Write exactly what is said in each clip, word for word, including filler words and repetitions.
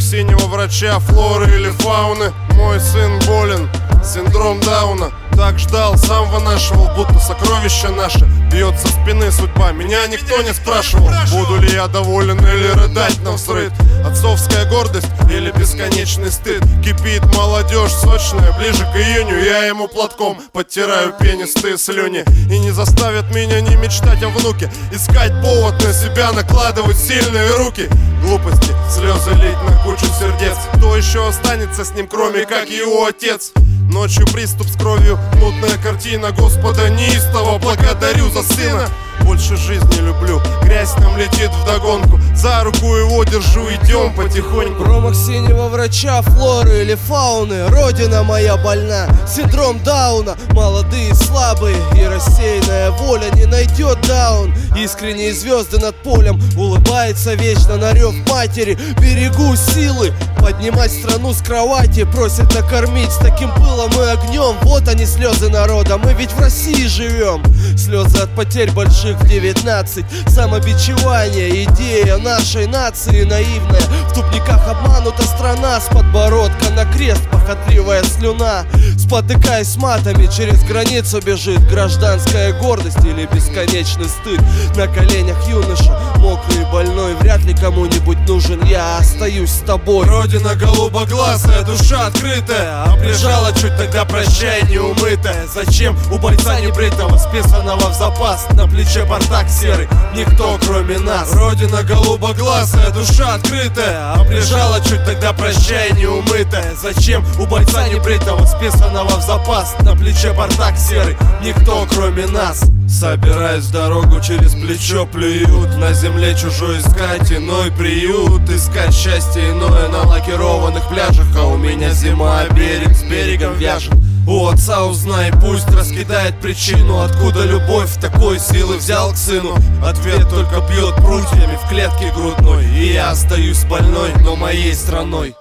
синего врача, флоры или фауны. Мой сын болен, синдром Дауна. Так ждал, сам вынашивал, будто сокровище наше. Бьет со спины судьба, меня никто не спрашивал. Буду ли я доволен или рыдать навсрыд? Отцовская гордость или бесконечный стыд? Кипит молодежь сочная, ближе к июню я ему платком подтираю пенистые слюни. И не заставят меня не мечтать о внуке, искать повод на себя, накладывать сильные руки. Глупости, слезы лить на кучу сердец. Кто еще останется с ним, кроме как его отец? Ночью приступ с кровью, мутная картина. Господа неистово благодарю за сына. Больше жизни люблю, грязь нам летит вдогонку. За руку его держу, идем потихоньку. Промах синего врача, флоры или фауны. Родина моя больна, синдром Дауна. Молодые, слабые и рассеянная воля не найдет даун. Искренние звезды над полем, улыбается вечно на рев матери. Берегу силы, поднимать страну с кровати. Просит накормить с таким пылом и огнем. Вот они слезы народа, мы ведь в России живем. Слезы от потерь больших в девятнадцать. Самобичевание, идея нашей нации наивная. В тупниках обманута страна. С подбородка на крест похотливая слюна. Спотыкаясь с матами, через границу бежит гражданская гордость или бесконечный стыд. На коленях юноша, мокрый и больной, вряд ли кому-нибудь нужен. Я остаюсь с тобой. Родина голубоглазая, душа открытая, а прижала чуть тогда прощай неумытая. Зачем у бойца небритого, списанного в запас, на плече бардак серый, никто кроме нас. Родина голубоглазая, душа открытая, а прижала чуть тогда прощай неумытая. Зачем у бойца небритого, списанного в запас, на плече бардак серый, никто кроме нас. Собираясь в дорогу, через плечо плюют. На земле чужой искать иной приют. Искать счастье иное на лакированных пляжах. А у меня зима, а берег с берегом вяжет. У отца узнай, пусть раскидает причину, откуда любовь такой силы взял к сыну. Ответ только бьет прутьями в клетке грудной. И я остаюсь больной, но моей страной.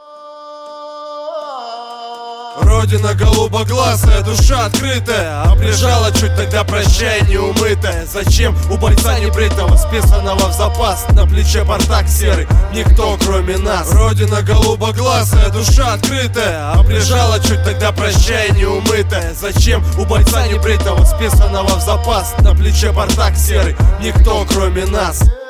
Родина голубоглазая, душа открытая, а прижала чуть тогда прощай неумытая. Зачем у бойца небритого, списанного в запас, на плече бардак серый, никто кроме нас. Родина голубоглазая, душа открытая, а прижала чуть тогда прощай неумытая. Зачем у бойца небритого, списанного в запас, на плече бардак серый, никто кроме нас.